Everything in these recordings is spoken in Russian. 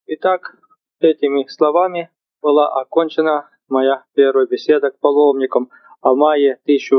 Итак, этими словами была окончена моя первая беседа к паломникам, а в мае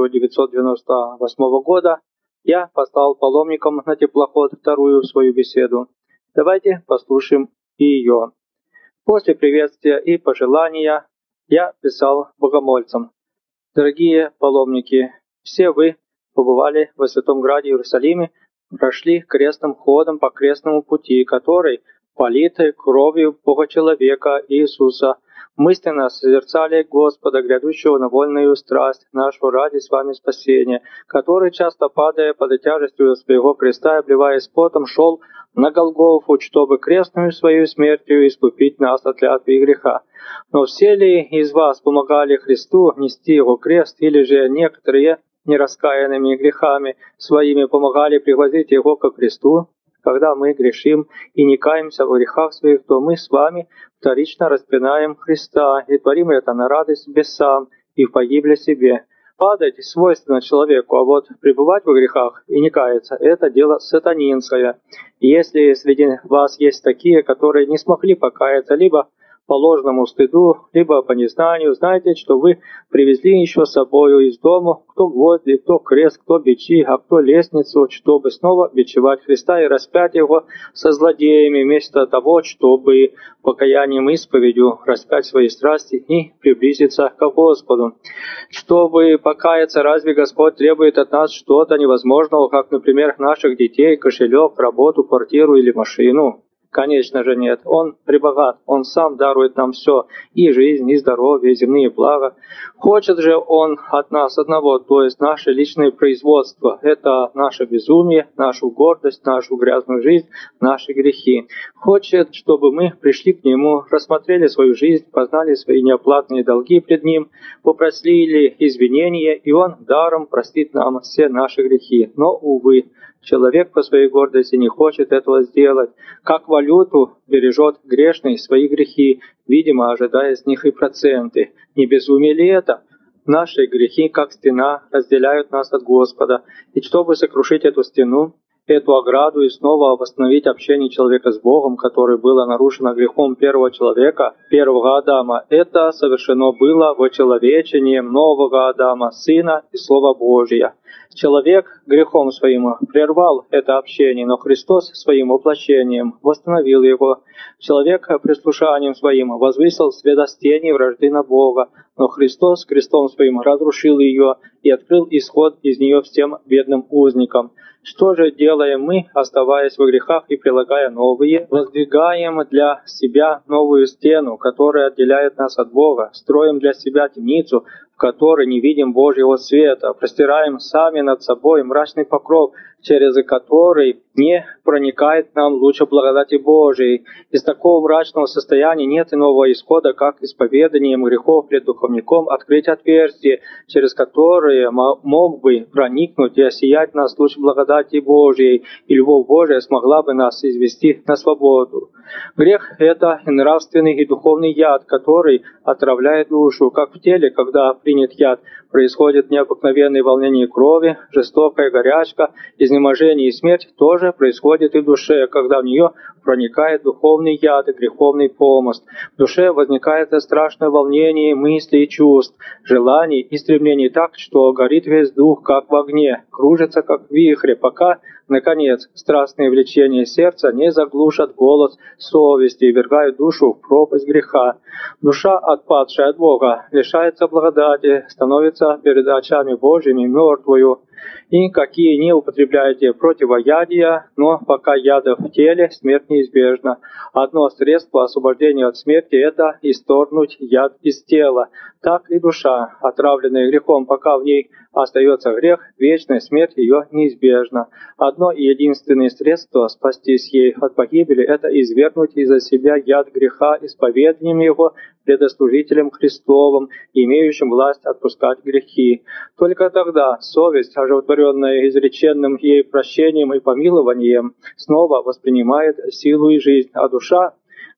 1998 года я послал паломникам на теплоход вторую свою беседу. Давайте послушаем ее. После приветствия и пожелания я писал богомольцам. Дорогие паломники, все вы побывали в Святом Граде Иерусалиме, прошли крестным ходом по крестному пути, который политый кровью Бога-человека Иисуса, мысленно созерцали Господа, грядущего на вольную страсть нашего ради с вами спасения, который, часто падая под тяжестью своего креста и обливаясь потом, шел на Голгофу, чтобы крестную свою смертью искупить нас от клятвы и греха. Но все ли из вас помогали Христу нести его крест, или же некоторые нераскаянными грехами своими помогали привозить его ко кресту? Когда мы грешим и не каемся в грехах своих, то мы с вами вторично распинаем Христа и творим это на радость бесам и в погибле себе. Падать свойственно человеку, а вот пребывать в грехах и не каяться – это дело сатанинское. И если среди вас есть такие, которые не смогли покаяться либо по ложному стыду, либо по незнанию, знайте, что вы привезли еще с собою из дому кто гвозди, кто крест, кто бичи, а кто лестницу, чтобы снова бичевать Христа и распять его со злодеями, вместо того, чтобы покаянием и исповедью распять свои страсти и приблизиться к Господу. Чтобы покаяться, разве Господь требует от нас что-то невозможного, как, например, наших детей, кошелек, работу, квартиру или машину? Конечно же нет. Он пребогат, Он сам дарует нам все, и жизнь, и здоровье, и земные блага. Хочет же Он от нас одного, то есть наше личное производство. Это наше безумие, нашу гордость, нашу грязную жизнь, наши грехи. Хочет, чтобы мы пришли к Нему, рассмотрели свою жизнь, познали свои неоплатные долги пред Ним, попросили извинения, и Он даром простит нам все наши грехи. Но, увы, человек по своей гордости не хочет этого сделать. Как валюту бережет грешный свои грехи, видимо, ожидая с них и проценты. Не безумие ли это? Наши грехи, как стена, разделяют нас от Господа. И чтобы сокрушить эту стену, эту ограду и снова восстановить общение человека с Богом, которое было нарушено грехом первого человека, первого Адама, это совершено было вочеловечением нового Адама, Сына и Слова Божия. Человек грехом своим прервал это общение, но Христос своим воплощением восстановил его. Человек прислушанием своим возвысил святостение вражды на Бога, но Христос крестом своим разрушил ее и открыл исход из нее всем бедным узникам. Что же делаем мы, оставаясь во грехах и прилагая новые? Воздвигаем для себя новую стену, которая отделяет нас от Бога, строим для себя темницу, в которой не видим Божьего света, простираем сами над собой мрачный покров, через который не проникает нам луч благодати Божией. Из такого мрачного состояния нет иного исхода, как исповеданием грехов пред духовником открыть отверстие, через которое мог бы проникнуть и осиять нас луч благодати Божией, и любовь Божия смогла бы нас извести на свободу. Грех – это нравственный и духовный яд, который отравляет душу, как в теле, когда принят яд, происходит необыкновенное волнение крови, жестокая горячка, изнеможение и смерть, тоже происходит и в душе, когда в нее проникает духовный яд и греховный помыст. В душе возникает страшное волнение мыслей и чувств, желаний и стремлений так, что горит весь дух, как в огне, кружится, как в вихре, пока, наконец, страстные влечения сердца не заглушат голос совести и ввергают душу в пропасть греха. Душа, отпадшая от Бога, лишается благодати, становится перед очами Божьими мертвою. И какие не употребляете противоядия, но пока яда в теле, смерть неизбежна. Одно средство освобождения от смерти – это исторгнуть яд из тела. Так и душа, отравленная грехом, пока в ней остается грех, вечная смерть ее неизбежна. Одно и единственное средство спастись ей от погибели – это извергнуть из-за себя яд греха исповеданием его предослужителем Христовым, имеющим власть отпускать грехи. Только тогда совесть, оживотворенная изреченным ей прощением и помилованием, снова воспринимает силу и жизнь, а душа,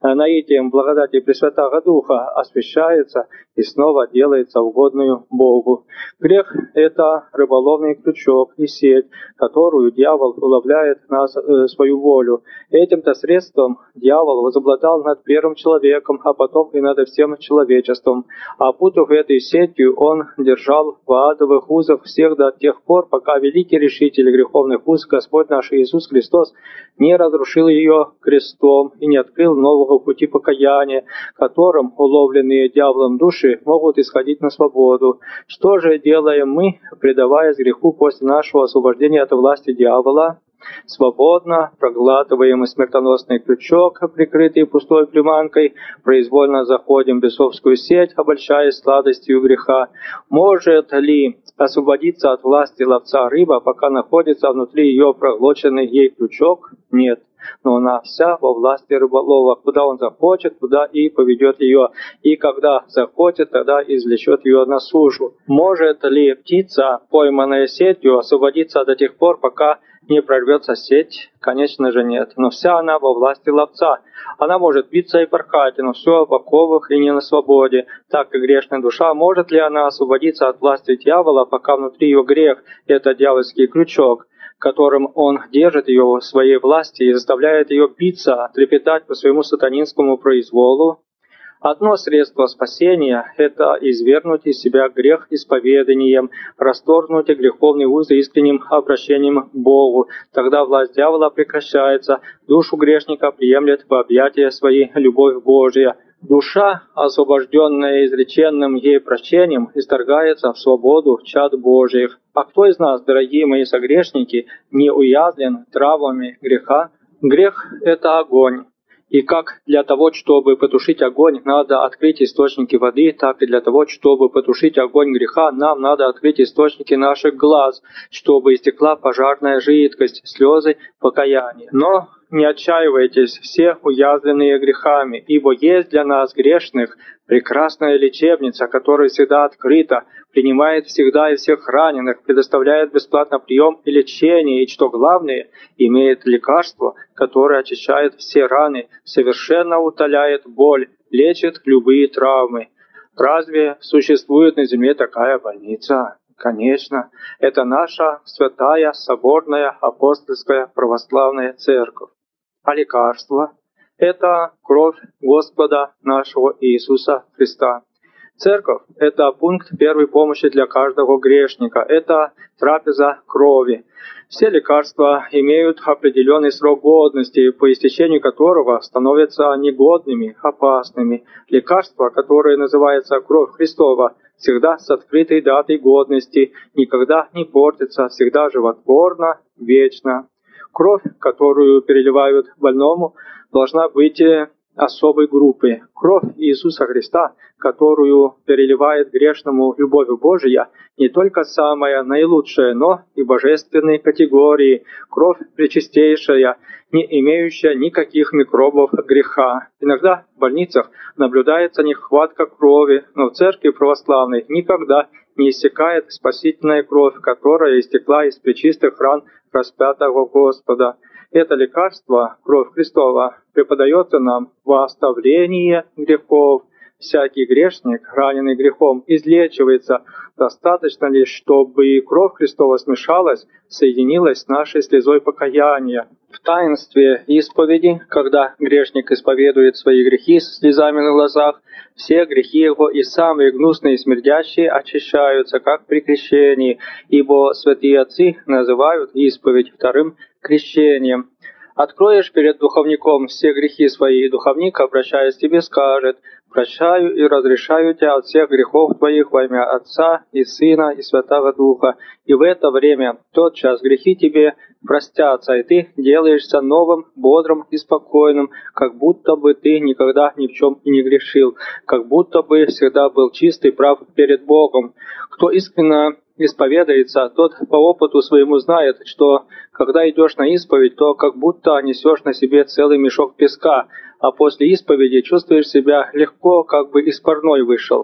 наитием благодати Пресвятаго Духа освящается и снова делается угодную Богу. Грех – это рыболовный крючок и сеть, которую дьявол уловляет на свою волю. Этим-то средством дьявол возобладал над первым человеком, а потом и над всем человечеством. Опутав этой сетью, он держал в адовых узах всех до тех пор, пока великий решитель греховных уз, Господь наш Иисус Христос, не разрушил ее крестом и не открыл нового пути покаяния, которым уловленные дьяволом души могут исходить на свободу. Что же делаем мы, предаваясь греху после нашего освобождения от власти дьявола? Свободно проглатываем смертоносный крючок, прикрытый пустой приманкой, произвольно заходим в бесовскую сеть, обольщаясь сладостью греха. Может ли освободиться от власти ловца рыба, пока находится внутри ее проглоченный ей крючок? Нет. Но она вся во власти рыболова. Куда он захочет, туда и поведет ее. И когда захочет, тогда извлечет ее на сушу. Может ли птица, пойманная сетью, освободиться до тех пор, пока не прорвется сеть? Конечно же нет. Но вся она во власти ловца. Она может биться и порхать, но все в оковах и не на свободе. Так и грешная душа, может ли она освободиться от власти дьявола, пока внутри ее грех – это дьявольский крючок, которым он держит ее в своей власти и заставляет ее биться, трепетать по своему сатанинскому произволу? Одно средство спасения – это извергнуть из себя грех исповеданием, расторгнуть греховные узы искренним обращением к Богу. Тогда власть дьявола прекращается, душу грешника приемлет в объятия своей любовь Божия. Душа, освобожденная изреченным ей прощением, исторгается в свободу чад Божьих. А кто из нас, дорогие мои согрешники, не уязвлен травмами греха? Грех – это огонь. И как для того, чтобы потушить огонь, надо открыть источники воды, так и для того, чтобы потушить огонь греха, нам надо открыть источники наших глаз, чтобы истекла пожарная жидкость, слезы покаяния. Но не отчаивайтесь, все уязвленные грехами, ибо есть для нас, грешных, прекрасная лечебница, которая всегда открыта, принимает всегда и всех раненых, предоставляет бесплатно прием и лечение, и, что главное, имеет лекарство, которое очищает все раны, совершенно утоляет боль, лечит любые травмы. Разве существует на земле такая больница? Конечно, это наша святая, соборная, апостольская православная церковь. А лекарство – это кровь Господа нашего Иисуса Христа. Церковь – это пункт первой помощи для каждого грешника, это трапеза крови. Все лекарства имеют определенный срок годности, по истечению которого становятся негодными, опасными. Лекарство, которое называется кровь Христова, всегда с открытой датой годности, никогда не портится, всегда животворно, вечно. Кровь, которую переливают больному, должна быть особой группы. Кровь Иисуса Христа, которую переливает грешному любовью Божия, не только самая наилучшая, но и божественной категории. Кровь пречистейшая, не имеющая никаких микробов греха. Иногда в больницах наблюдается нехватка крови, но в церкви православной никогда не иссякает спасительная кровь, которая истекла из пречистых ран распятого Господа. Это лекарство, кровь Христова, преподается нам во оставление грехов. Всякий грешник, раненый грехом, излечивается. Достаточно лишь, чтобы кровь Христова смешалась, соединилась с нашей слезой покаяния. В таинстве исповеди, когда грешник исповедует свои грехи с слезами на глазах, все грехи его и самые гнусные и смердящие очищаются, как при крещении, ибо святые отцы называют исповедь вторым крещением. Откроешь перед духовником все грехи свои, и духовник, обращаясь к тебе, скажет: «Прощаю и разрешаю тебя от всех грехов твоих во имя Отца и Сына и Святого Духа». И в это время, тотчас грехи тебе простятся, и ты делаешься новым, бодрым и спокойным, как будто бы ты никогда ни в чем и не грешил, как будто бы всегда был чист и прав перед Богом. Кто искренне исповедается, тот по опыту своему знает, что когда идешь на исповедь, то как будто несешь на себе целый мешок песка, а после исповеди чувствуешь себя легко, как бы из парной вышел.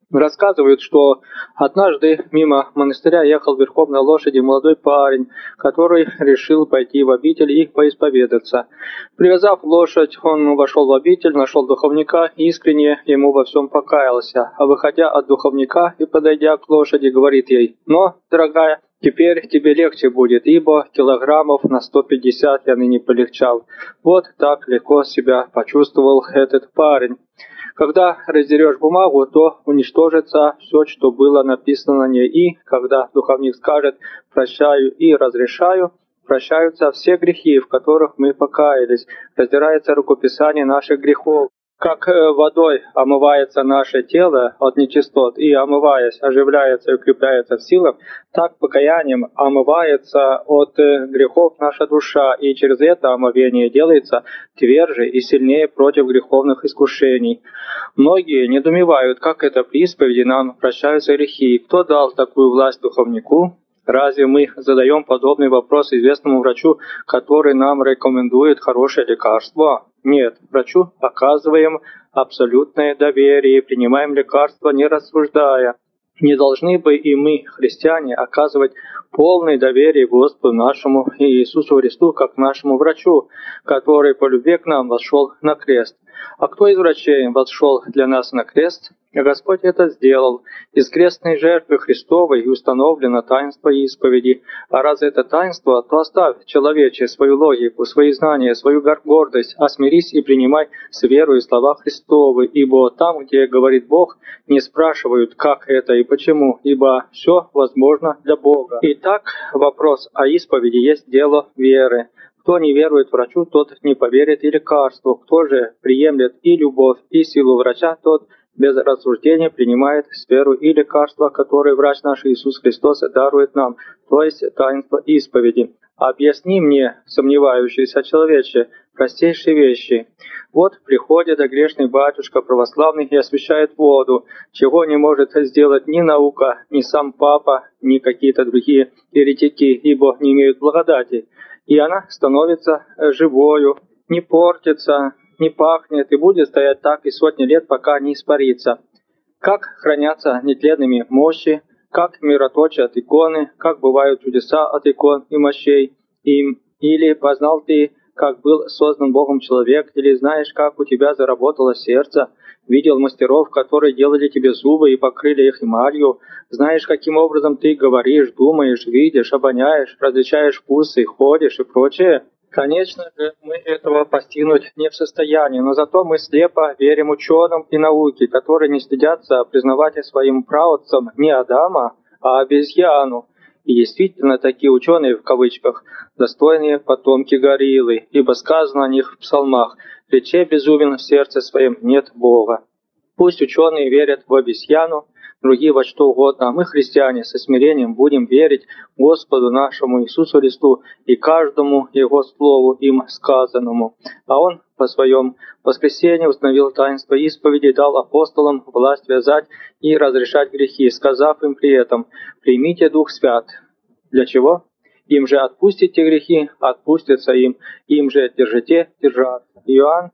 Рассказывают, что однажды мимо монастыря ехал верхом на лошади молодой парень, который решил пойти в обитель и поисповедаться. Привязав лошадь, он вошел в обитель, нашел духовника и искренне ему во всем покаялся. А выходя от духовника и подойдя к лошади, говорит ей: «Но, дорогая, теперь тебе легче будет, ибо килограммов на 150 я ныне полегчал». Вот так легко себя почувствовал этот парень. Когда раздерешь бумагу, то уничтожится все, что было написано на ней, и когда духовник скажет «прощаю и разрешаю», прощаются все грехи, в которых мы покаялись, раздирается рукописание наших грехов. Как водой омывается наше тело от нечистот и, омываясь, оживляется и укрепляется в силах, так покаянием омывается от грехов наша душа, и через это омовение делается тверже и сильнее против греховных искушений. Многие недоумевают, как это при исповеди нам прощаются грехи. Кто дал такую власть духовнику? Разве мы задаем подобный вопрос известному врачу, который нам рекомендует хорошее лекарство? Нет, врачу оказываем абсолютное доверие и принимаем лекарства, не рассуждая. Не должны бы и мы, христиане, оказывать полное доверие Господу нашему Иисусу Христу, как нашему врачу, который по любви к нам вошел на крест. А кто из врачей вошел для нас на крест? Господь это сделал. Из крестной жертвы Христовой установлено таинство исповеди. А раз это таинство, то оставь, человече, свою логику, свои знания, свою гордость, а смирись и принимай с верою слова Христовы, ибо там, где говорит Бог, не спрашивают, как это и почему, ибо все возможно для Бога. Итак, вопрос о исповеди есть дело веры. Кто не верует врачу, тот не поверит и лекарству. Кто же приемлет и любовь, и силу врача, тот без рассуждения принимает сферу и лекарства, которые врач наш Иисус Христос дарует нам, то есть таинство исповеди. Объясни мне, сомневающийся человече, простейшие вещи. Вот приходит грешный батюшка православный и освящает воду, чего не может сделать ни наука, ни сам папа, ни какие-то другие еретики, ибо не имеют благодати. И она становится живою, не портится, не пахнет и будет стоять так и сотни лет, пока не испарится. Как хранятся нетленными мощи, как мироточат иконы, как бывают чудеса от икон и мощей им, или познал ты, как был создан Богом человек, или знаешь, как у тебя заработало сердце, видел мастеров, которые делали тебе зубы и покрыли их эмалью, знаешь, каким образом ты говоришь, думаешь, видишь, обоняешь, различаешь вкусы, ходишь и прочее. Конечно же, мы этого постигнуть не в состоянии, но зато мы слепо верим ученым и науке, которые не стыдятся признавать своим праотцам не Адама, а обезьяну. И действительно, такие ученые, в кавычках, достойные потомки гориллы, ибо сказано о них в псалмах: «Рече безумен в сердце своем, нет Бога». Пусть ученые верят в обезьяну, другие во что угодно, а мы, христиане, со смирением будем верить Господу нашему Иисусу Христу и каждому Его слову им сказанному. А Он по своем воскресении установил таинство исповеди, дал апостолам власть вязать и разрешать грехи, сказав им при этом: «Примите Дух Свят». Для чего? Им же отпустите грехи, отпустятся им же держите, держаться. Иоанн,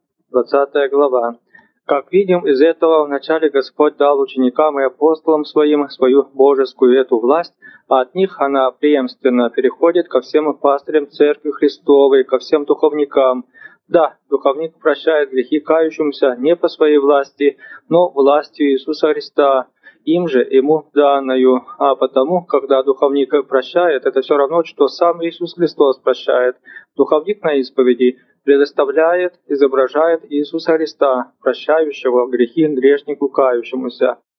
20 глава. Как видим из этого, вначале Господь дал ученикам и апостолам своим свою божескую эту власть, а от них она преемственно переходит ко всем пастырям Церкви Христовой, ко всем духовникам. Да, духовник прощает грехи кающимся не по своей власти, но властью Иисуса Христа, им же ему данную. А потому, когда духовник прощает, это все равно, что сам Иисус Христос прощает. Духовник на исповеди предоставляет, изображает Иисуса Христа, прощающего грехи грешнику кающемуся.